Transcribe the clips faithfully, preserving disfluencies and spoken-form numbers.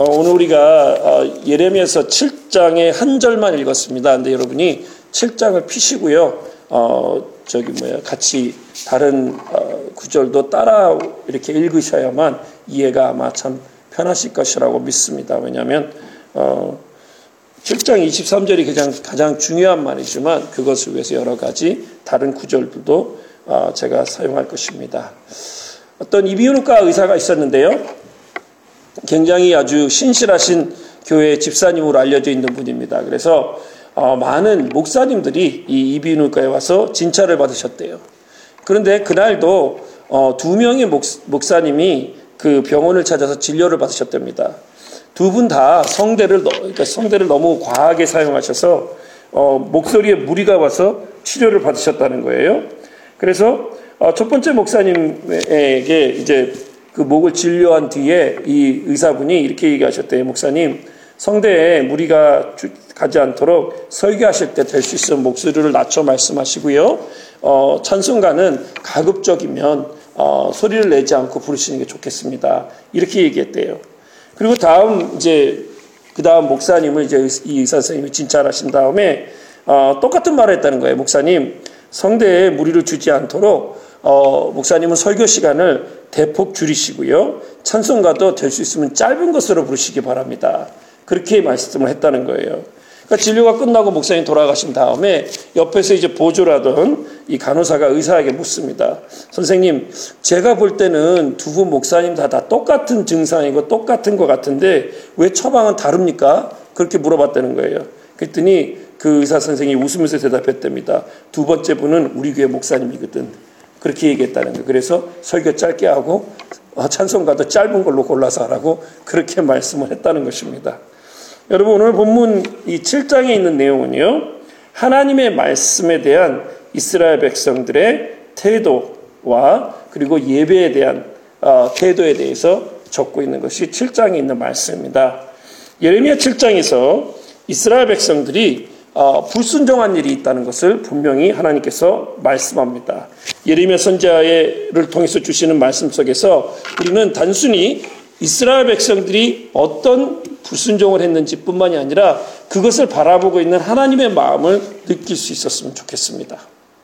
어, 오늘 우리가 어, 예레미야서 칠 장의 한 절만 읽었습니다. 근데 여러분이 칠 장을 피시고요. 어, 저기 뭐야 같이 다른 어, 구절도 따라 이렇게 읽으셔야만 이해가 아마 참 편하실 것이라고 믿습니다. 왜냐하면 어, 칠 장 이십삼 절이 가장, 가장 중요한 말이지만 그것을 위해서 여러 가지 다른 구절들도 어, 제가 사용할 것입니다. 어떤 이비인후과 의사가 있었는데요. 굉장히 아주 신실하신 교회 집사님으로 알려져 있는 분입니다. 그래서 어, 많은 목사님들이 이 이비인후과에 와서 진찰을 받으셨대요. 그런데 그날도 어, 두 명의 목, 목사님이 그 병원을 찾아서 진료를 받으셨답니다. 두 분 다 성대를, 그러니까 성대를 너무 과하게 사용하셔서 어, 목소리에 무리가 와서 치료를 받으셨다는 거예요. 그래서 어, 첫 번째 목사님에게 이제 그 목을 진료한 뒤에 이 의사분이 이렇게 얘기하셨대요. 목사님, 성대에 무리가 가지 않도록 설교하실 때 될 수 있으면 목소리를 낮춰 말씀하시고요. 어, 찬송가는 가급적이면 어, 소리를 내지 않고 부르시는 게 좋겠습니다. 이렇게 얘기했대요. 그리고 다음 이제 그 다음 목사님을 이제 이 의사 선생님이 진찰하신 다음에 어, 똑같은 말을 했다는 거예요. 목사님, 성대에 무리를 주지 않도록 어, 목사님은 설교 시간을 대폭 줄이시고요. 찬송가도 될 수 있으면 짧은 것으로 부르시기 바랍니다. 그렇게 말씀을 했다는 거예요. 그러니까 진료가 끝나고 목사님 돌아가신 다음에 옆에서 이제 보조를 하던 이 간호사가 의사에게 묻습니다. 선생님, 제가 볼 때는 두 분 목사님 다, 다 똑같은 증상이고 똑같은 것 같은데 왜 처방은 다릅니까? 그렇게 물어봤다는 거예요. 그랬더니 그 의사 선생님이 웃으면서 대답했답니다. 두 번째 분은 우리 교회 목사님이거든. 그렇게 얘기했다는 거예요. 그래서 설교 짧게 하고 찬송가도 짧은 걸로 골라서 하라고 그렇게 말씀을 했다는 것입니다. 여러분, 오늘 본문 이 칠 장에 있는 내용은요, 하나님의 말씀에 대한 이스라엘 백성들의 태도와 그리고 예배에 대한 어, 태도에 대해서 적고 있는 것이 칠 장에 있는 말씀입니다. 예레미야 칠 장에서 이스라엘 백성들이 어, 불순종한 일이 있다는 것을 분명히 하나님께서 말씀합니다. 예레미야 선지자를 통해서 주시는 말씀 속에서 우리는 단순히 이스라엘 백성들이 어떤 불순종을 했는지 뿐만이 아니라 그것을 바라보고 있는 하나님의 마음을 느낄 수 있었으면 좋겠습니다.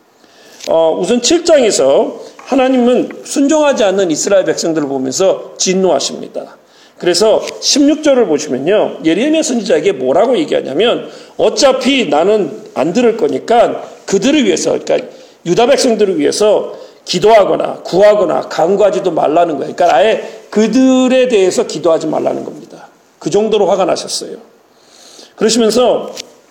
어, 우선 칠 장에서 하나님은 순종하지 않는 이스라엘 백성들을 보면서 진노하십니다. 그래서 십육 절을 보시면요, 예레미야 선지자에게 뭐라고 얘기하냐면 어차피 나는 안 들을 거니까 그들을 위해서, 그러니까 유다 백성들을 위해서 기도하거나 구하거나 간구하지도 말라는 거예요. 그러니까 아예 그들에 대해서 기도하지 말라는 겁니다. 그 정도로 화가 나셨어요. 그러시면서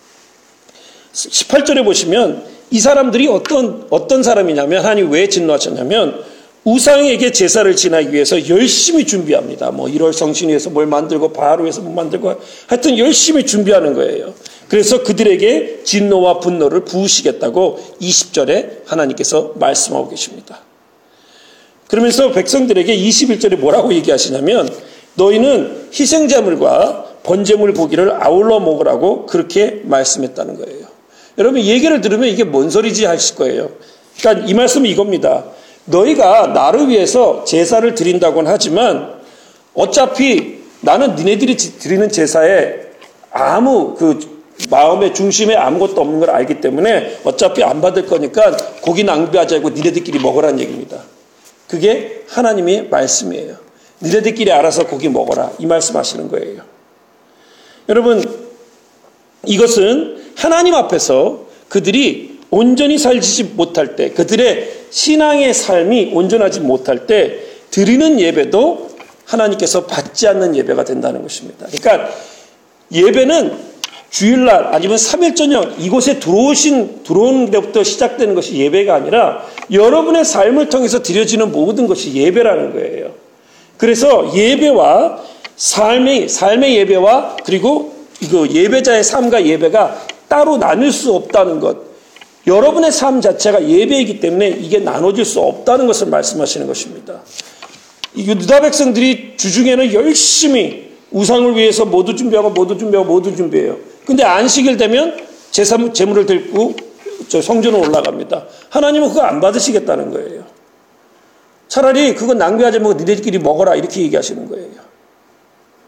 십팔 절에 보시면 이 사람들이 어떤 어떤 사람이냐면, 하나님 왜 진노하셨냐면 우상에게 제사를 지내기 위해서 열심히 준비합니다. 뭐 일월 성신위에서 뭘 만들고 바하루에서 뭘 만들고 하여튼 열심히 준비하는 거예요. 그래서 그들에게 진노와 분노를 부으시겠다고 이십 절에 하나님께서 말씀하고 계십니다. 그러면서 백성들에게 이십일 절에 뭐라고 얘기하시냐면 너희는 희생제물과 번제물 고기를 아울러 먹으라고 그렇게 말씀했다는 거예요. 여러분, 이 얘기를 들으면 이게 뭔 소리지 하실 거예요. 그러니까 이 말씀은 이겁니다. 너희가 나를 위해서 제사를 드린다고는 하지만 어차피 나는 니네들이 드리는 제사에 아무 그 마음의 중심에 아무것도 없는 걸 알기 때문에 어차피 안 받을 거니까 고기 낭비하지 말고 니네들끼리 먹으라는 얘기입니다. 그게 하나님의 말씀이에요. 니네들끼리 알아서 고기 먹어라, 이 말씀하시는 거예요. 여러분, 이것은 하나님 앞에서 그들이 온전히 살지 못할 때, 그들의 신앙의 삶이 온전하지 못할 때 드리는 예배도 하나님께서 받지 않는 예배가 된다는 것입니다. 그러니까 예배는 주일날 아니면 삼 일 저녁 이곳에 들어오신 들어온 데부터 시작되는 것이 예배가 아니라 여러분의 삶을 통해서 드려지는 모든 것이 예배라는 거예요. 그래서 예배와 삶의 삶의 예배와 그리고 이거 예배자의 삶과 예배가 따로 나눌 수 없다는 것. 여러분의 삶 자체가 예배이기 때문에 이게 나눠질 수 없다는 것을 말씀하시는 것입니다. 유다 백성들이 주중에는 열심히 우상을 위해서 모두 준비하고 모두 준비하고 모두 준비해요. 근데 안식일 되면 제사, 제물을 들고 저 성전으로 올라갑니다. 하나님은 그거 안 받으시겠다는 거예요. 차라리 그거 낭비하지 말고 니네들끼리 먹어라, 이렇게 얘기하시는 거예요.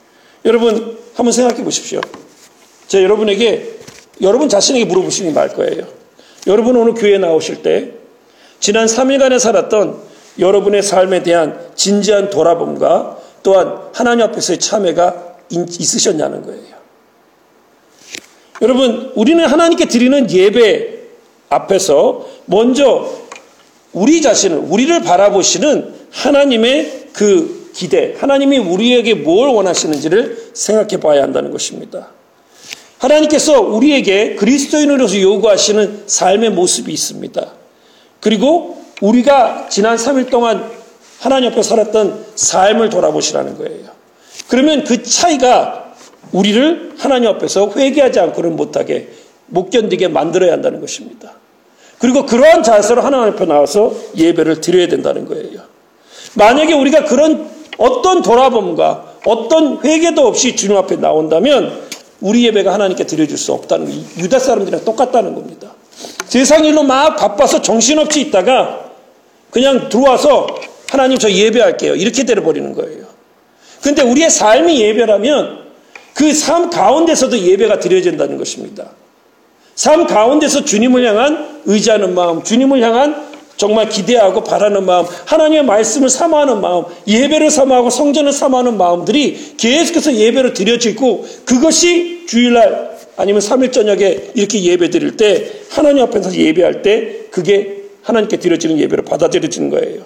여러분 한번 생각해 보십시오. 제가 여러분에게 여러분 자신에게 물어보시는 게 나을 거예요. 여러분 오늘 교회에 나오실 때 지난 삼 일간에 살았던 여러분의 삶에 대한 진지한 돌아봄과 또한 하나님 앞에서의 참회가 있으셨냐는 거예요. 여러분 우리는 하나님께 드리는 예배 앞에서 먼저 우리 자신을 우리를 바라보시는 하나님의 그 기대, 하나님이 우리에게 뭘 원하시는지를 생각해 봐야 한다는 것입니다. 하나님께서 우리에게 그리스도인으로서 요구하시는 삶의 모습이 있습니다. 그리고 우리가 지난 삼 일 동안 하나님 앞에 살았던 삶을 돌아보시라는 거예요. 그러면 그 차이가 우리를 하나님 앞에서 회개하지 않고는 못하게 못 견디게 만들어야 한다는 것입니다. 그리고 그러한 자세로 하나님 앞에 나와서 예배를 드려야 된다는 거예요. 만약에 우리가 그런 어떤 돌아봄과 어떤 회개도 없이 주님 앞에 나온다면 우리 예배가 하나님께 드려줄 수 없다는 거예요. 유다 사람들이랑 똑같다는 겁니다. 세상 일로 막 바빠서 정신없이 있다가 그냥 들어와서 하나님 저 예배할게요. 이렇게 되어버리는 거예요. 그런데 우리의 삶이 예배라면 그 삶 가운데서도 예배가 드려진다는 것입니다. 삶 가운데서 주님을 향한 의지하는 마음, 주님을 향한 정말 기대하고 바라는 마음, 하나님의 말씀을 사모하는 마음, 예배를 사모하고 성전을 사모하는 마음들이 계속해서 예배로 드려지고 그것이 주일날 아니면 삼 일 저녁에 이렇게 예배 드릴 때 하나님 앞에서 예배할 때 그게 하나님께 드려지는 예배로 받아들여지는 거예요.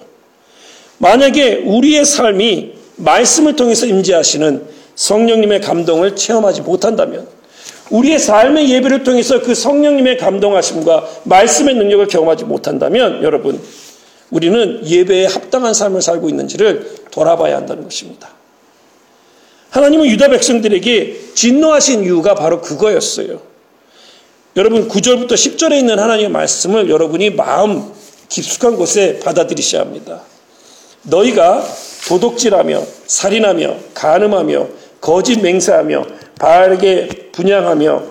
만약에 우리의 삶이 말씀을 통해서 임재하시는 성령님의 감동을 체험하지 못한다면 우리의 삶의 예배를 통해서 그 성령님의 감동하심과 말씀의 능력을 경험하지 못한다면 여러분 우리는 예배에 합당한 삶을 살고 있는지를 돌아봐야 한다는 것입니다. 하나님은 유다 백성들에게 진노하신 이유가 바로 그거였어요. 여러분 구 절부터 십 절에 있는 하나님의 말씀을 여러분이 마음 깊숙한 곳에 받아들이셔야 합니다. 너희가 도둑질하며 살인하며 간음하며 거짓 맹세하며 바알에게 분향하며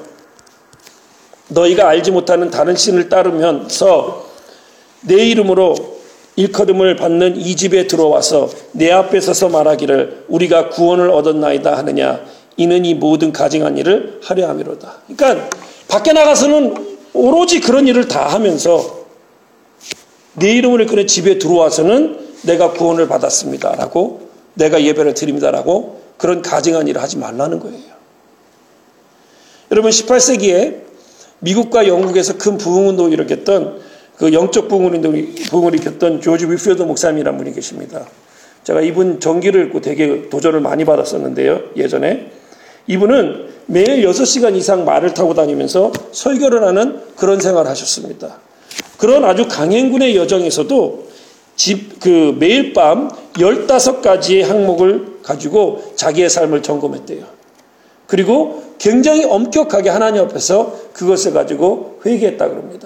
너희가 알지 못하는 다른 신을 따르면서 내 이름으로 일컬음을 받는 이 집에 들어와서 내 앞에 서서 말하기를 우리가 구원을 얻었나이다 하느냐 이는 이 모든 가증한 일을 하려 함이로다. 그러니까 밖에 나가서는 오로지 그런 일을 다 하면서 내 이름으로 그런 집에 들어와서는 내가 구원을 받았습니다 라고 내가 예배를 드립니다 라고 그런 가증한 일을 하지 말라는 거예요. 여러분 십팔 세기에 미국과 영국에서 큰 부흥운동을 일으켰던 그 영적 부흥을 일으켰던 조지 윌필드 목사님이라는 분이 계십니다. 제가 이분 전기를 읽고 되게 도전을 많이 받았었는데요. 예전에 이분은 매일 여섯 시간 이상 말을 타고 다니면서 설교를 하는 그런 생활을 하셨습니다. 그런 아주 강행군의 여정에서도 집, 그 매일 밤 열다섯 가지의 항목을 가지고 자기의 삶을 점검했대요. 그리고 굉장히 엄격하게 하나님 앞에서 그것을 가지고 회개했다 그럽니다.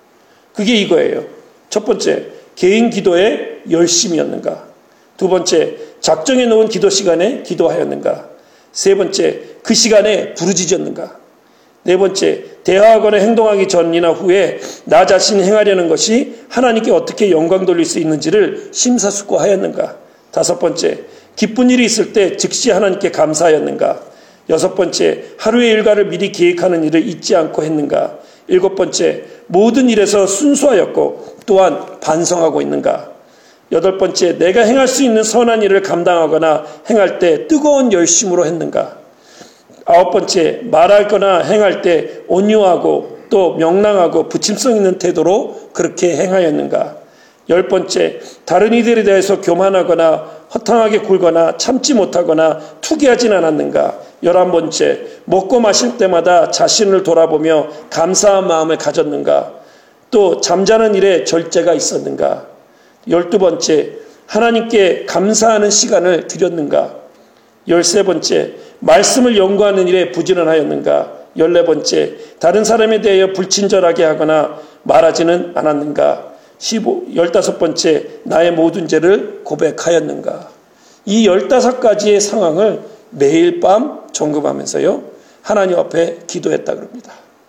그게 이거예요. 첫 번째, 개인 기도에 열심이었는가? 두 번째, 작정해 놓은 기도 시간에 기도하였는가? 세 번째, 그 시간에 부르짖었는가? 네 번째, 대화하거나 행동하기 전이나 후에 나 자신 행하려는 것이 하나님께 어떻게 영광 돌릴 수 있는지를 심사숙고하였는가? 다섯 번째, 기쁜 일이 있을 때 즉시 하나님께 감사하였는가? 여섯 번째, 하루의 일과를 미리 계획하는 일을 잊지 않고 했는가? 일곱 번째, 모든 일에서 순수하였고 또한 반성하고 있는가? 여덟 번째, 내가 행할 수 있는 선한 일을 감당하거나 행할 때 뜨거운 열심으로 했는가? 아홉 번째, 말하거나 행할 때 온유하고 또 명랑하고 부침성 있는 태도로 그렇게 행하였는가? 열 번째, 다른 이들에 대해서 교만하거나 허탕하게 굴거나 참지 못하거나 투기하진 않았는가? 열한 번째, 먹고 마실 때마다 자신을 돌아보며 감사한 마음을 가졌는가? 또 잠자는 일에 절제가 있었는가? 열두 번째, 하나님께 감사하는 시간을 드렸는가? 열세 번째, 말씀을 연구하는 일에 부지런하였는가? 열네 번째, 다른 사람에 대하여 불친절하게 하거나 말하지는 않았는가? 십오, 열다섯 번째, 나의 모든 죄를 고백하였는가? 이 열다섯 가지의 상황을 매일 밤 점검하면서요, 하나님 앞에 기도했다 그럽니다.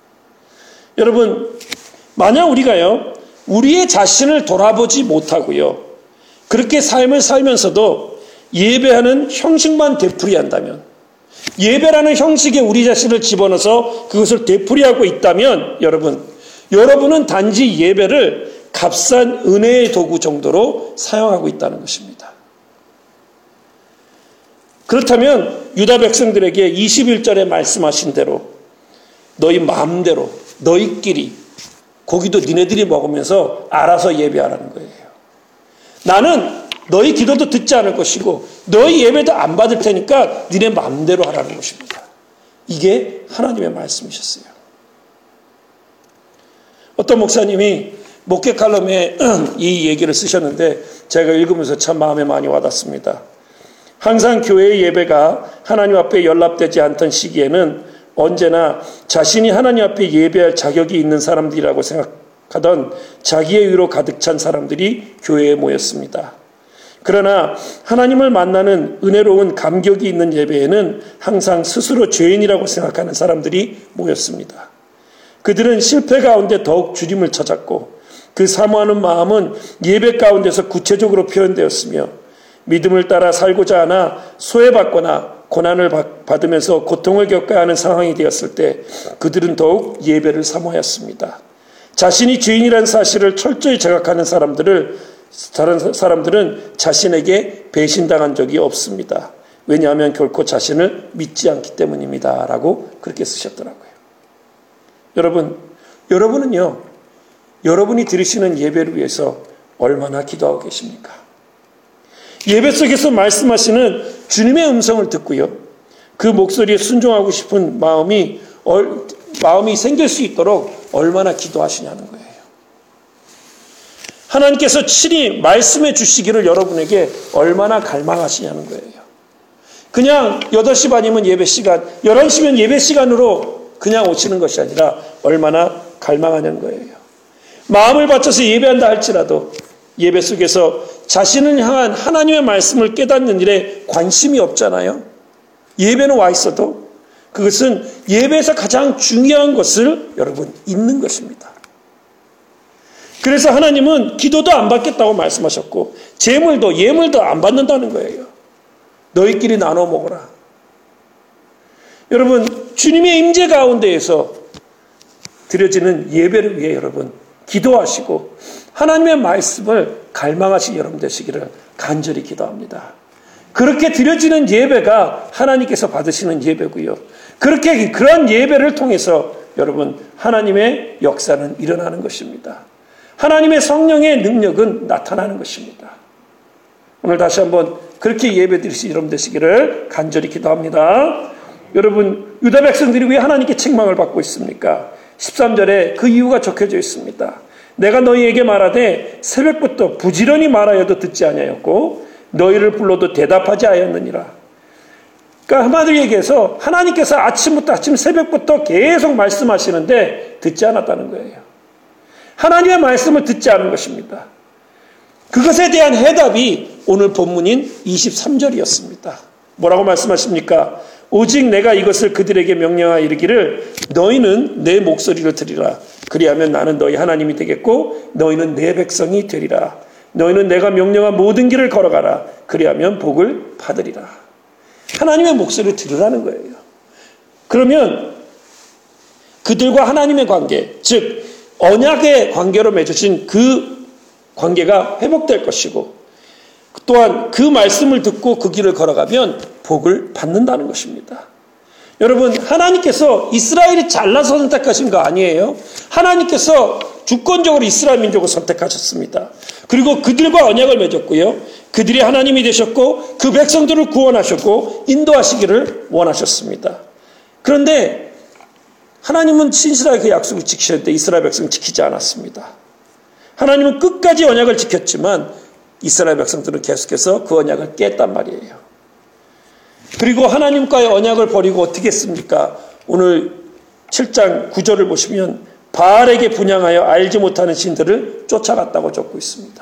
여러분, 만약 우리가요, 우리의 자신을 돌아보지 못하고요, 그렇게 삶을 살면서도 예배하는 형식만 되풀이한다면, 예배라는 형식에 우리 자신을 집어넣어서 그것을 되풀이하고 있다면 여러분, 여러분은 단지 예배를 값싼 은혜의 도구 정도로 사용하고 있다는 것입니다. 그렇다면 유다 백성들에게 이십일 절에 말씀하신 대로 너희 마음대로 너희끼리 고기도 니네들이 먹으면서 알아서 예배하라는 거예요. 나는 너희 기도도 듣지 않을 것이고 너희 예배도 안 받을 테니까 니네 마음대로 하라는 것입니다. 이게 하나님의 말씀이셨어요. 어떤 목사님이 목회 칼럼에 이 얘기를 쓰셨는데 제가 읽으면서 참 마음에 많이 와닿습니다. 항상 교회의 예배가 하나님 앞에 연락되지 않던 시기에는 언제나 자신이 하나님 앞에 예배할 자격이 있는 사람들이라고 생각하던 자기의 의로 가득 찬 사람들이 교회에 모였습니다. 그러나 하나님을 만나는 은혜로운 감격이 있는 예배에는 항상 스스로 죄인이라고 생각하는 사람들이 모였습니다. 그들은 실패 가운데 더욱 주님을 찾았고 그 사모하는 마음은 예배 가운데서 구체적으로 표현되었으며 믿음을 따라 살고자 하나 소외받거나 고난을 받으면서 고통을 겪어야 하는 상황이 되었을 때 그들은 더욱 예배를 사모하였습니다. 자신이 죄인이라는 사실을 철저히 자각하는 사람들을 다른 사람들은 자신에게 배신당한 적이 없습니다. 왜냐하면 결코 자신을 믿지 않기 때문입니다. 라고 그렇게 쓰셨더라고요. 여러분, 여러분은요, 여러분이 들으시는 예배를 위해서 얼마나 기도하고 계십니까? 예배 속에서 말씀하시는 주님의 음성을 듣고요, 그 목소리에 순종하고 싶은 마음이, 마음이 생길 수 있도록 얼마나 기도하시냐는 거예요. 하나님께서 친히 말씀해 주시기를 여러분에게 얼마나 갈망하시냐는 거예요. 그냥 여덟 시 반이면 예배 시간, 열한 시면 예배 시간으로 그냥 오시는 것이 아니라 얼마나 갈망하냐는 거예요. 마음을 바쳐서 예배한다 할지라도 예배 속에서 자신을 향한 하나님의 말씀을 깨닫는 일에 관심이 없잖아요. 예배는 와 있어도 그것은 예배에서 가장 중요한 것을 여러분 잊는 것입니다. 그래서 하나님은 기도도 안 받겠다고 말씀하셨고 제물도 예물도 안 받는다는 거예요. 너희끼리 나눠 먹어라. 여러분, 주님의 임재 가운데에서 드려지는 예배를 위해 여러분 기도하시고 하나님의 말씀을 갈망하신 여러분 되시기를 간절히 기도합니다. 그렇게 드려지는 예배가 하나님께서 받으시는 예배고요. 그렇게 그런 예배를 통해서 여러분 하나님의 역사는 일어나는 것입니다. 하나님의 성령의 능력은 나타나는 것입니다. 오늘 다시 한번 그렇게 예배 드리신 여러분 되시기를 간절히 기도합니다. 여러분, 유다 백성들이 왜 하나님께 책망을 받고 있습니까? 십삼 절에 그 이유가 적혀져 있습니다. 내가 너희에게 말하되 새벽부터 부지런히 말하여도 듣지 아니하였고 너희를 불러도 대답하지 아니하였느니라. 그러니까 한마디로 얘기해서 하나님께서 아침부터 아침 새벽부터 계속 말씀하시는데 듣지 않았다는 거예요. 하나님의 말씀을 듣지 않은 것입니다. 그것에 대한 해답이 오늘 본문인 이십삼 절이었습니다. 뭐라고 말씀하십니까? 오직 내가 이것을 그들에게 명령하여 이르기를 너희는 내 목소리를 들으라. 그리하면 나는 너희 하나님이 되겠고 너희는 내 백성이 되리라. 너희는 내가 명령한 모든 길을 걸어가라. 그리하면 복을 받으리라. 하나님의 목소리를 들으라는 거예요. 그러면 그들과 하나님의 관계, 즉 언약의 관계로 맺어진 그 관계가 회복될 것이고 또한 그 말씀을 듣고 그 길을 걸어가면 복을 받는다는 것입니다. 여러분, 하나님께서 이스라엘이 잘나서 선택하신 거 아니에요. 하나님께서 주권적으로 이스라엘 민족을 선택하셨습니다. 그리고 그들과 언약을 맺었고요. 그들이 하나님이 되셨고 그 백성들을 구원하셨고 인도하시기를 원하셨습니다. 그런데 하나님은 신실하게 그 약속을 지키셨는데 이스라엘 백성은 지키지 않았습니다. 하나님은 끝까지 언약을 지켰지만 이스라엘 백성들은 계속해서 그 언약을 깼단 말이에요. 그리고 하나님과의 언약을 버리고 어떻게 했습니까? 오늘 칠 장 구 절을 보시면 바알에게 분향하여 알지 못하는 신들을 쫓아갔다고 적고 있습니다.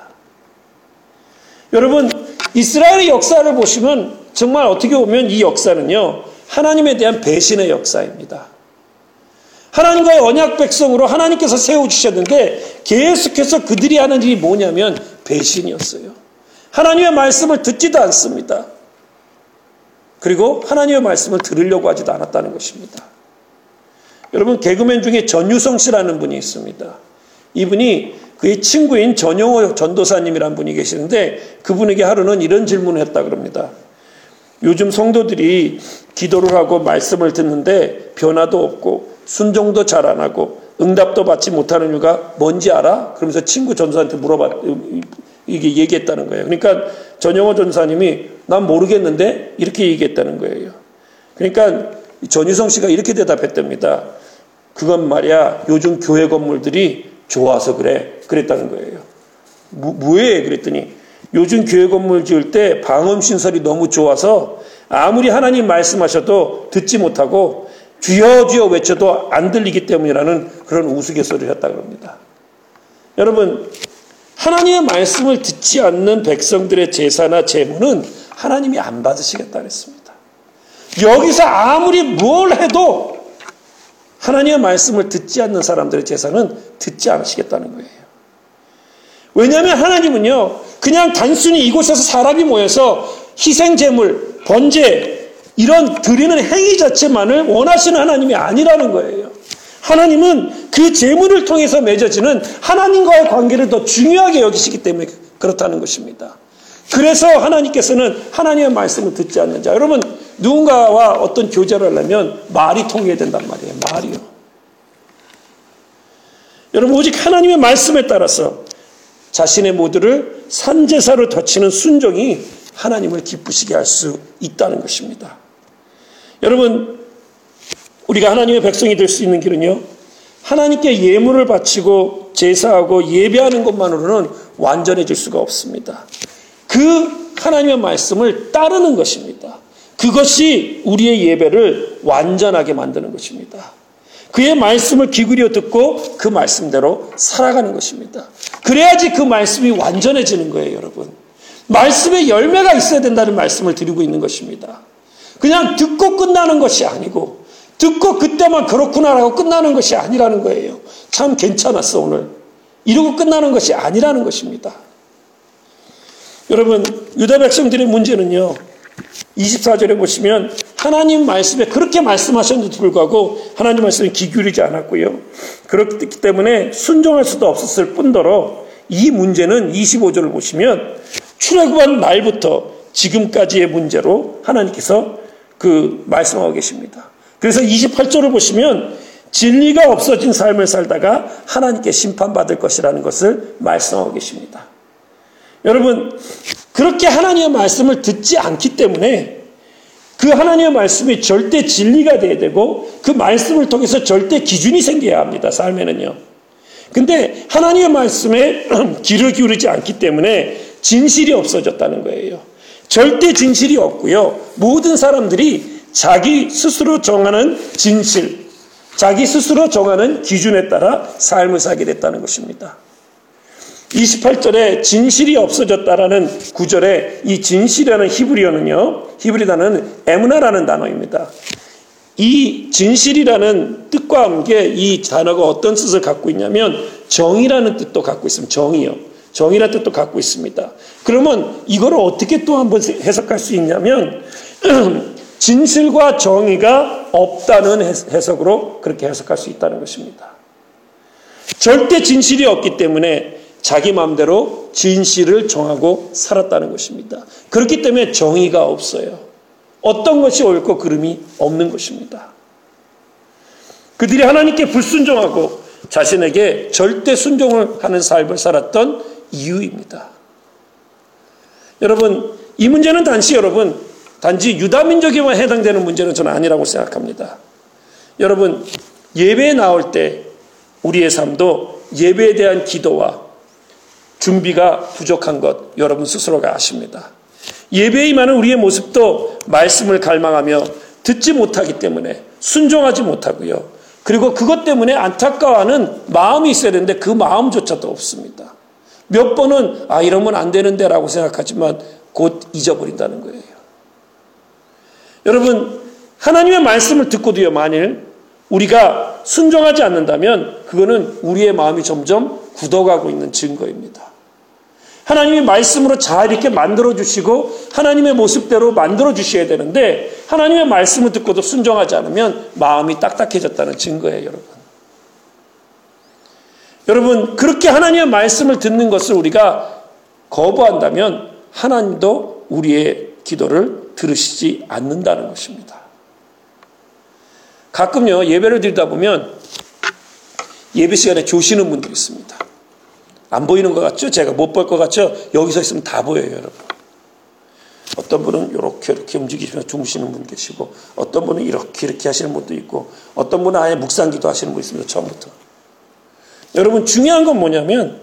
여러분, 이스라엘의 역사를 보시면 정말 어떻게 보면 이 역사는요, 하나님에 대한 배신의 역사입니다. 하나님과의 언약 백성으로 하나님께서 세워주셨는데 계속해서 그들이 하는 일이 뭐냐면 배신이었어요. 하나님의 말씀을 듣지도 않습니다. 그리고 하나님의 말씀을 들으려고 하지도 않았다는 것입니다. 여러분, 개그맨 중에 전유성 씨라는 분이 있습니다. 이분이 그의 친구인 전용호 전도사님이라는 분이 계시는데 그분에게 하루는 이런 질문을 했다 그럽니다. 요즘 성도들이 기도를 하고 말씀을 듣는데 변화도 없고 순종도 잘 안 하고 응답도 받지 못하는 이유가 뭔지 알아? 그러면서 친구 전도사한테 물어봤, 이게 얘기했다는 거예요. 그러니까 전용호 전도사님이 난 모르겠는데 이렇게 얘기했다는 거예요. 그러니까 전유성 씨가 이렇게 대답했답니다. 그건 말이야, 요즘 교회 건물들이 좋아서 그래. 그랬다는 거예요. 뭐, 뭐해? 그랬더니 요즘 교회 건물 지을 때 방음 신설이 너무 좋아서 아무리 하나님 말씀하셔도 듣지 못하고 주여 주여 외쳐도 안 들리기 때문이라는 그런 우스갯소리를 했다고 합니다. 여러분, 하나님의 말씀을 듣지 않는 백성들의 제사나 제물은 하나님이 안 받으시겠다 그랬습니다. 여기서 아무리 뭘 해도 하나님의 말씀을 듣지 않는 사람들의 제사는 듣지 않으시겠다는 거예요. 왜냐하면 하나님은요, 그냥 단순히 이곳에서 사람이 모여서 희생제물, 번제 이런 드리는 행위 자체만을 원하시는 하나님이 아니라는 거예요. 하나님은 그 제물을 통해서 맺어지는 하나님과의 관계를 더 중요하게 여기시기 때문에 그렇다는 것입니다. 그래서 하나님께서는 하나님의 말씀을 듣지 않는 자. 여러분, 누군가와 어떤 교제를 하려면 말이 통해야 된단 말이에요. 말이요. 여러분, 오직 하나님의 말씀에 따라서 자신의 모두를 산제사로 바치는 순종이 하나님을 기쁘시게 할 수 있다는 것입니다. 여러분, 우리가 하나님의 백성이 될 수 있는 길은요, 하나님께 예물을 바치고 제사하고 예배하는 것만으로는 완전해질 수가 없습니다. 그 하나님의 말씀을 따르는 것입니다. 그것이 우리의 예배를 완전하게 만드는 것입니다. 그의 말씀을 기울여 듣고 그 말씀대로 살아가는 것입니다. 그래야지 그 말씀이 완전해지는 거예요, 여러분. 말씀에 열매가 있어야 된다는 말씀을 드리고 있는 것입니다. 그냥 듣고 끝나는 것이 아니고 듣고 그때만 그렇구나라고 끝나는 것이 아니라는 거예요. 참 괜찮았어 오늘. 이러고 끝나는 것이 아니라는 것입니다. 여러분, 유다 백성들의 문제는요, 이십사 절에 보시면 하나님 말씀에 그렇게 말씀하셨는데도 불구하고 하나님 말씀에 귀 기울이지 않았고요. 그렇기 때문에 순종할 수도 없었을 뿐더러 이 문제는 이십오 절을 보시면 출애굽한 날부터 지금까지의 문제로 하나님께서 그 말씀하고 계십니다. 그래서 이십팔 절을 보시면 진리가 없어진 삶을 살다가 하나님께 심판받을 것이라는 것을 말씀하고 계십니다. 여러분, 그렇게 하나님의 말씀을 듣지 않기 때문에 그 하나님의 말씀이 절대 진리가 돼야 되고 그 말씀을 통해서 절대 기준이 생겨야 합니다. 삶에는요. 근데 하나님의 말씀에 귀를 기울이지 않기 때문에 진실이 없어졌다는 거예요. 절대 진실이 없고요. 모든 사람들이 자기 스스로 정하는 진실, 자기 스스로 정하는 기준에 따라 삶을 살게 됐다는 것입니다. 이십팔 절에 진실이 없어졌다라는 구절에 이 진실이라는 히브리어는요, 히브리 단어는 에무나라는 단어입니다. 이 진실이라는 뜻과 함께 이 단어가 어떤 뜻을 갖고 있냐면 정의라는 뜻도 갖고 있습니다. 정의요. 정의라는 뜻도 갖고 있습니다. 그러면 이거를 어떻게 또 한번 해석할 수 있냐면 진실과 정의가 없다는 해석으로 그렇게 해석할 수 있다는 것입니다. 절대 진실이 없기 때문에 자기 마음대로 진실을 정하고 살았다는 것입니다. 그렇기 때문에 정의가 없어요. 어떤 것이 옳고 그름이 없는 것입니다. 그들이 하나님께 불순종하고 자신에게 절대 순종을 하는 삶을 살았던 이유입니다. 여러분, 이 문제는 단지 여러분 단지 유다민족에만 해당되는 문제는 저는 아니라고 생각합니다. 여러분, 예배에 나올 때 우리의 삶도 예배에 대한 기도와 준비가 부족한 것 여러분 스스로가 아십니다. 예배에 임하는 우리의 모습도 말씀을 갈망하며 듣지 못하기 때문에 순종하지 못하고요. 그리고 그것 때문에 안타까워하는 마음이 있어야 되는데 그 마음조차도 없습니다. 몇 번은 아 이러면 안 되는데 라고 생각하지만 곧 잊어버린다는 거예요. 여러분, 하나님의 말씀을 듣고도요, 만일 우리가 순종하지 않는다면 그거는 우리의 마음이 점점 굳어가고 있는 증거입니다. 하나님이 말씀으로 잘 이렇게 만들어주시고 하나님의 모습대로 만들어주셔야 되는데 하나님의 말씀을 듣고도 순종하지 않으면 마음이 딱딱해졌다는 증거예요, 여러분. 여러분, 그렇게 하나님의 말씀을 듣는 것을 우리가 거부한다면 하나님도 우리의 기도를 들으시지 않는다는 것입니다. 가끔요, 예배를 드리다 보면 예배 시간에 조시는 분들이 있습니다. 안 보이는 것 같죠? 제가 못 볼 것 같죠? 여기서 있으면 다 보여요, 여러분. 어떤 분은 이렇게 이렇게 움직이시면서 주무시는 분 계시고 어떤 분은 이렇게 이렇게 하시는 분도 있고 어떤 분은 아예 묵상기도 하시는 분 있습니다. 처음부터. 여러분, 중요한 건 뭐냐면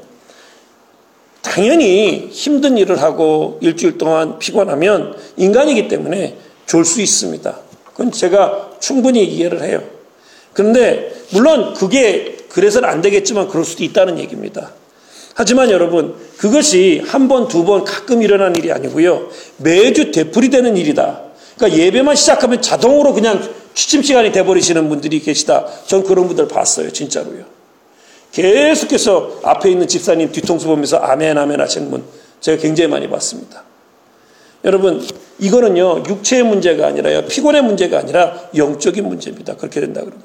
당연히 힘든 일을 하고 일주일 동안 피곤하면 인간이기 때문에 졸 수 있습니다. 그건 제가 충분히 이해를 해요. 그런데 물론 그게 그래서는 안 되겠지만 그럴 수도 있다는 얘기입니다. 하지만 여러분, 그것이 한 번, 두 번 가끔 일어나는 일이 아니고요. 매주 되풀이되는 일이다. 그러니까 예배만 시작하면 자동으로 그냥 취침 시간이 돼버리시는 분들이 계시다. 전 그런 분들 봤어요. 진짜로요. 계속해서 앞에 있는 집사님 뒤통수 보면서 아멘 아멘 하시는 분 제가 굉장히 많이 봤습니다. 여러분, 이거는요 육체의 문제가 아니라요 피곤의 문제가 아니라 영적인 문제입니다. 그렇게 된다 그러면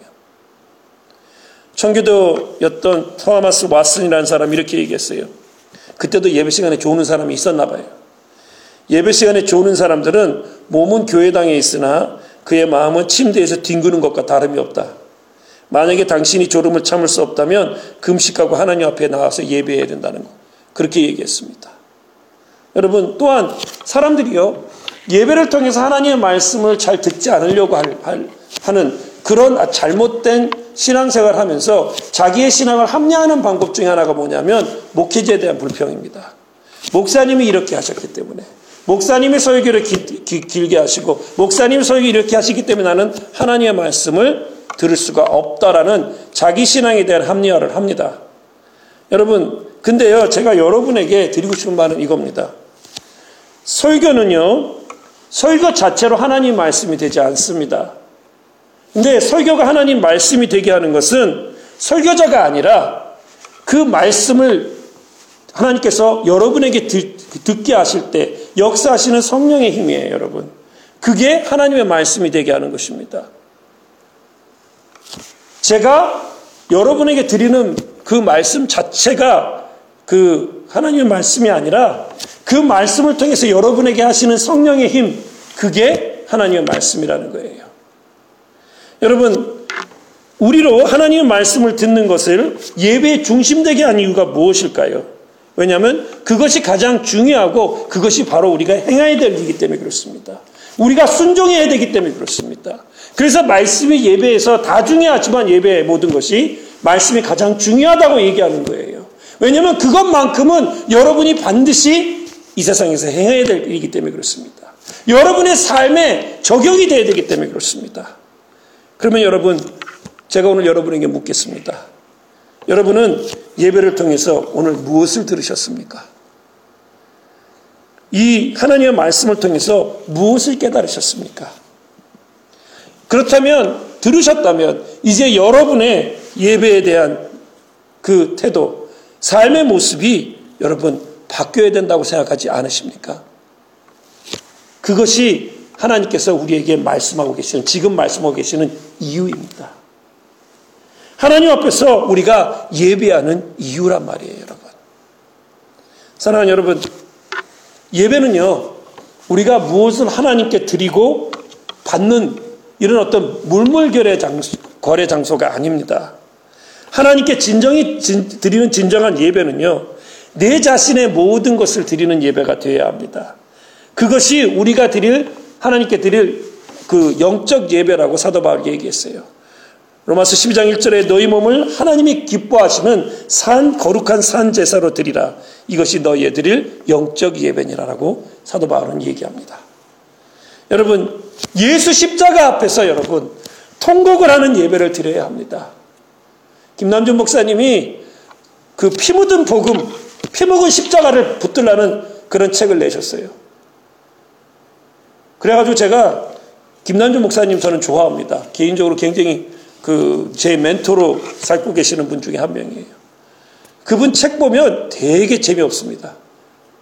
청교도였던 토마스 왓슨이라는 사람이 이렇게 얘기했어요. 그때도 예배 시간에 조는 사람이 있었나 봐요. 예배 시간에 조는 사람들은 몸은 교회당에 있으나 그의 마음은 침대에서 뒹구는 것과 다름이 없다. 만약에 당신이 졸음을 참을 수 없다면 금식하고 하나님 앞에 나와서 예배해야 된다는 거. 그렇게 얘기했습니다. 여러분, 또한 사람들이요 예배를 통해서 하나님의 말씀을 잘 듣지 않으려고 할, 할, 하는 그런 잘못된 신앙생활을 하면서 자기의 신앙을 합리화하는 방법 중에 하나가 뭐냐면 목회자에 대한 불평입니다. 목사님이 이렇게 하셨기 때문에, 목사님이 설교를 기, 기, 길게 하시고 목사님이 설교 이렇게 하시기 때문에 나는 하나님의 말씀을 들을 수가 없다라는 자기 신앙에 대한 합리화를 합니다. 여러분, 근데요 제가 여러분에게 드리고 싶은 말은 이겁니다. 설교는요 설교 자체로 하나님 말씀이 되지 않습니다. 근데 설교가 하나님 말씀이 되게 하는 것은 설교자가 아니라 그 말씀을 하나님께서 여러분에게 듣, 듣게 하실 때 역사하시는 성령의 힘이에요, 여러분. 그게 하나님의 말씀이 되게 하는 것입니다. 제가 여러분에게 드리는 그 말씀 자체가 그 하나님의 말씀이 아니라 그 말씀을 통해서 여러분에게 하시는 성령의 힘, 그게 하나님의 말씀이라는 거예요. 여러분, 우리로 하나님의 말씀을 듣는 것을 예배의 중심되게 한 이유가 무엇일까요? 왜냐하면 그것이 가장 중요하고 그것이 바로 우리가 행해야 될 일이기 때문에 그렇습니다. 우리가 순종해야 되기 때문에 그렇습니다. 그래서 말씀이 예배에서 다 중요하지만 예배의 모든 것이 말씀이 가장 중요하다고 얘기하는 거예요. 왜냐하면 그것만큼은 여러분이 반드시 이 세상에서 행해야 될 일이기 때문에 그렇습니다. 여러분의 삶에 적용이 돼야 되기 때문에 그렇습니다. 그러면 여러분, 제가 오늘 여러분에게 묻겠습니다. 여러분은 예배를 통해서 오늘 무엇을 들으셨습니까? 이 하나님의 말씀을 통해서 무엇을 깨달으셨습니까? 그렇다면, 들으셨다면 이제 여러분의 예배에 대한 그 태도, 삶의 모습이 여러분 바뀌어야 된다고 생각하지 않으십니까? 그것이 하나님께서 우리에게 말씀하고 계시는, 지금 말씀하고 계시는 이유입니다. 하나님 앞에서 우리가 예배하는 이유란 말이에요, 여러분. 사랑하는 여러분, 예배는요, 우리가 무엇을 하나님께 드리고 받는 이런 어떤 물물거래 장소, 거래 장소가 아닙니다. 하나님께 진정이 진, 드리는 진정한 예배는요, 내 자신의 모든 것을 드리는 예배가 되어야 합니다. 그것이 우리가 드릴, 하나님께 드릴 그 영적 예배라고 사도 바울이 얘기했어요. 로마서 십이 장 일 절에 너희 몸을 하나님이 기뻐하시는 산, 거룩한 산 제사로 드리라. 이것이 너희의 드릴 영적 예배니라라고 사도 바울은 얘기합니다. 여러분, 예수 십자가 앞에서 여러분, 통곡을 하는 예배를 드려야 합니다. 김남준 목사님이 그 피 묻은 복음, 피 묻은 십자가를 붙들라는 그런 책을 내셨어요. 그래가지고 제가 김남준 목사님 저는 좋아합니다. 개인적으로 굉장히 그 제 멘토로 살고 계시는 분 중에 한 명이에요. 그분 책 보면 되게 재미없습니다.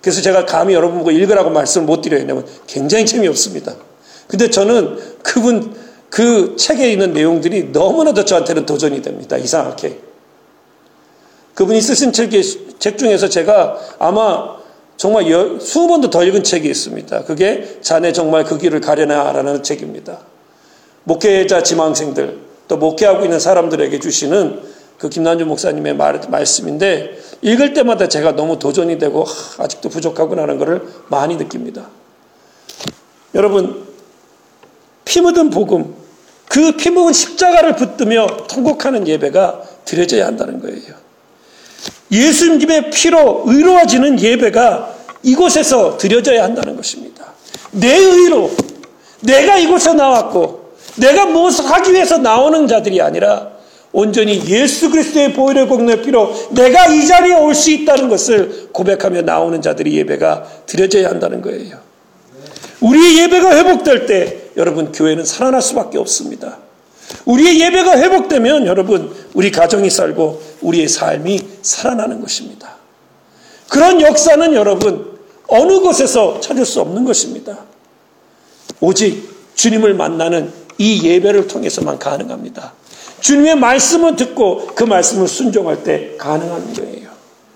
그래서 제가 감히 여러분 보고 읽으라고 말씀을 못 드려요. 왜냐하면 굉장히 재미없습니다. 근데 저는 그분 그 책에 있는 내용들이 너무나도 저한테는 도전이 됩니다. 이상하게. 그분이 쓰신 책, 책 중에서 제가 아마 정말 여, 수십 번도 더 읽은 책이 있습니다. 그게 자네 정말 그 길을 가려나라는 책입니다. 목회자 지망생들 또 목회하고 있는 사람들에게 주시는 그 김난주 목사님의 말, 말씀인데 읽을 때마다 제가 너무 도전이 되고 하, 아직도 부족하구나 하는 것을 많이 느낍니다. 여러분, 피 묻은 복음, 그 피 묻은 십자가를 붙들며 통곡하는 예배가 드려져야 한다는 거예요. 예수님의 피로 의로워지는 예배가 이곳에서 드려져야 한다는 것입니다. 내 의로, 내가 이곳에 나왔고 내가 무엇을 하기 위해서 나오는 자들이 아니라 온전히 예수 그리스도의 보혈의 공로의 피로 내가 이 자리에 올 수 있다는 것을 고백하며 나오는 자들이 예배가 드려져야 한다는 거예요. 우리의 예배가 회복될 때 여러분 교회는 살아날 수밖에 없습니다. 우리의 예배가 회복되면 여러분 우리 가정이 살고 우리의 삶이 살아나는 것입니다. 그런 역사는 여러분 어느 곳에서 찾을 수 없는 것입니다. 오직 주님을 만나는 이 예배를 통해서만 가능합니다. 주님의 말씀을 듣고 그 말씀을 순종할 때 가능한 거예요.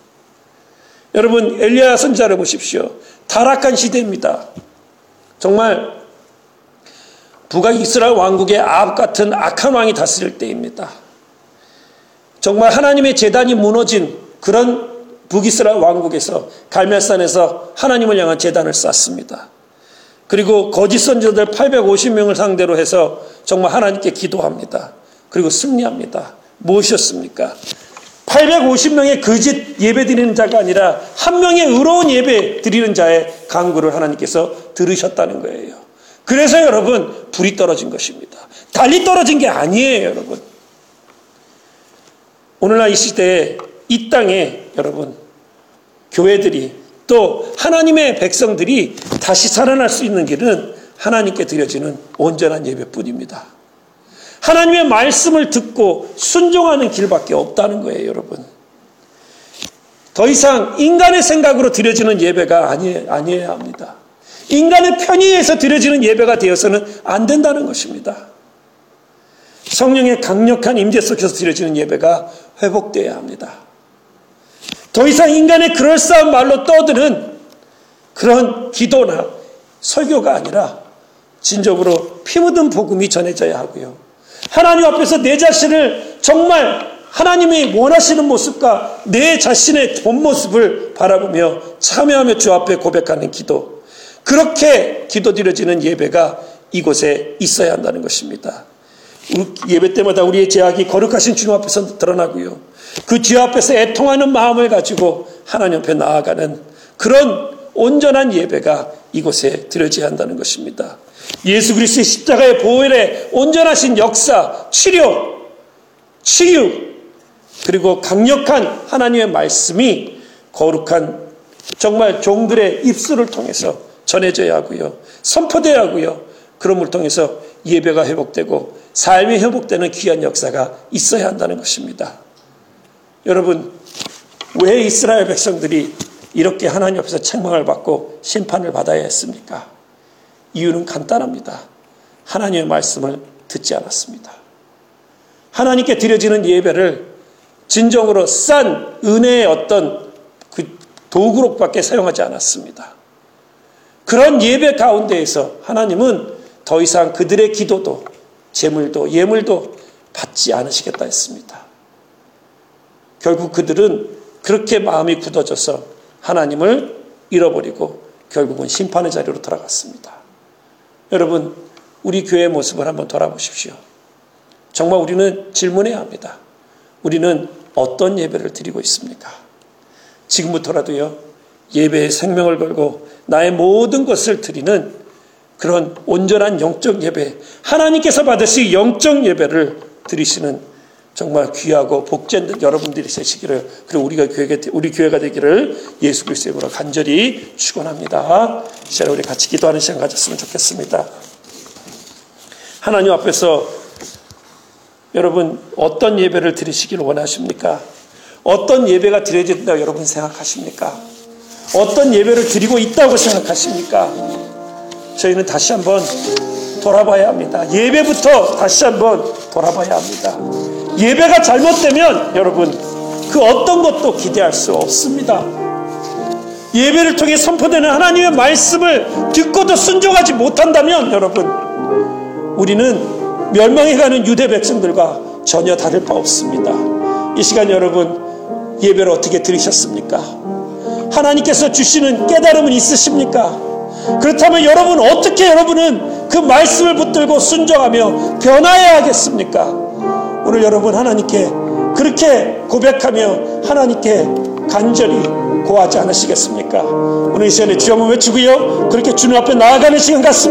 여러분 엘리야 선지자를 보십시오. 타락한 시대입니다. 정말 북악 이스라엘 왕국의 아합 같은 악한 왕이 다스릴 때입니다. 정말 하나님의 제단이 무너진 그런 북이스라엘 왕국에서 갈멜산에서 하나님을 향한 제단을 쌓습니다. 그리고 거짓 선지자들 팔백오십 명을 상대로 해서 정말 하나님께 기도합니다. 그리고 승리합니다. 무엇이었습니까? 팔백오십 명의 거짓 예배 드리는 자가 아니라 한 명의 의로운 예배 드리는 자의 간구를 하나님께서 들으셨다는 거예요. 그래서 여러분 불이 떨어진 것입니다. 달리 떨어진 게 아니에요. 여러분 오늘날 이 시대에 이 땅에 여러분 교회들이 또 하나님의 백성들이 다시 살아날 수 있는 길은 하나님께 드려지는 온전한 예배뿐입니다. 하나님의 말씀을 듣고 순종하는 길밖에 없다는 거예요. 여러분 더 이상 인간의 생각으로 드려지는 예배가 아니, 아니어야 합니다. 인간의 편의에서 드려지는 예배가 되어서는 안 된다는 것입니다. 성령의 강력한 임재 속에서 드려지는 예배가 회복되어야 합니다. 더 이상 인간의 그럴싸한 말로 떠드는 그런 기도나 설교가 아니라 진정으로 피 묻은 복음이 전해져야 하고요. 하나님 앞에서 내 자신을 정말 하나님이 원하시는 모습과 내 자신의 본 모습을 바라보며 참여하며 주 앞에 고백하는 기도, 그렇게 기도드려지는 예배가 이곳에 있어야 한다는 것입니다. 예배 때마다 우리의 죄악이 거룩하신 주님 앞에서 드러나고요. 그 죄 앞에서 애통하는 마음을 가지고 하나님 앞에 나아가는 그런 온전한 예배가 이곳에 드려져야 한다는 것입니다. 예수 그리스도의 십자가의 보혈의 온전하신 역사, 치료, 치유, 그리고 강력한 하나님의 말씀이 거룩한 정말 종들의 입술을 통해서 전해져야 하고요. 선포되어야 하고요. 그럼을 통해서 예배가 회복되고 삶이 회복되는 귀한 역사가 있어야 한다는 것입니다. 여러분, 왜 이스라엘 백성들이 이렇게 하나님 앞에서 책망을 받고 심판을 받아야 했습니까? 이유는 간단합니다. 하나님의 말씀을 듣지 않았습니다. 하나님께 드려지는 예배를 진정으로 싼 은혜의 어떤 그 도구로밖에 사용하지 않았습니다. 그런 예배 가운데에서 하나님은 더 이상 그들의 기도도 제물도 예물도 받지 않으시겠다 했습니다. 결국 그들은 그렇게 마음이 굳어져서 하나님을 잃어버리고 결국은 심판의 자리로 돌아갔습니다. 여러분, 우리 교회의 모습을 한번 돌아보십시오. 정말 우리는 질문해야 합니다. 우리는 어떤 예배를 드리고 있습니까? 지금부터라도요, 예배에 생명을 걸고 나의 모든 것을 드리는 그런 온전한 영적 예배, 하나님께서 받으실 영적 예배를 드리시는 정말 귀하고 복된 여러분들이 되시기를, 그리고 우리가 교회가, 우리 교회가 되기를 예수 그리스도의 이름으로 간절히 축원합니다. 이 시간에 우리 같이 기도하는 시간 가졌으면 좋겠습니다. 하나님 앞에서 여러분 어떤 예배를 드리시기를 원하십니까? 어떤 예배가 드려진다고 여러분 생각하십니까? 어떤 예배를 드리고 있다고 생각하십니까? 저희는 다시 한번 돌아봐야 합니다. 예배부터 다시 한번 돌아봐야 합니다. 예배가 잘못되면 여러분 그 어떤 것도 기대할 수 없습니다. 예배를 통해 선포되는 하나님의 말씀을 듣고도 순종하지 못한다면 여러분 우리는 멸망해가는 유대 백성들과 전혀 다를 바 없습니다. 이 시간 여러분 예배를 어떻게 들으셨습니까? 하나님께서 주시는 깨달음은 있으십니까? 그렇다면 여러분 어떻게 여러분은 그 말씀을 붙들고 순종하며 변화해야 하겠습니까? 오늘 여러분 하나님께 그렇게 고백하며 하나님께 간절히 고하지 않으시겠습니까? 오늘 이 시간에 주여 한번 외치고요 그렇게 주님 앞에 나아가는 시간 같습니다.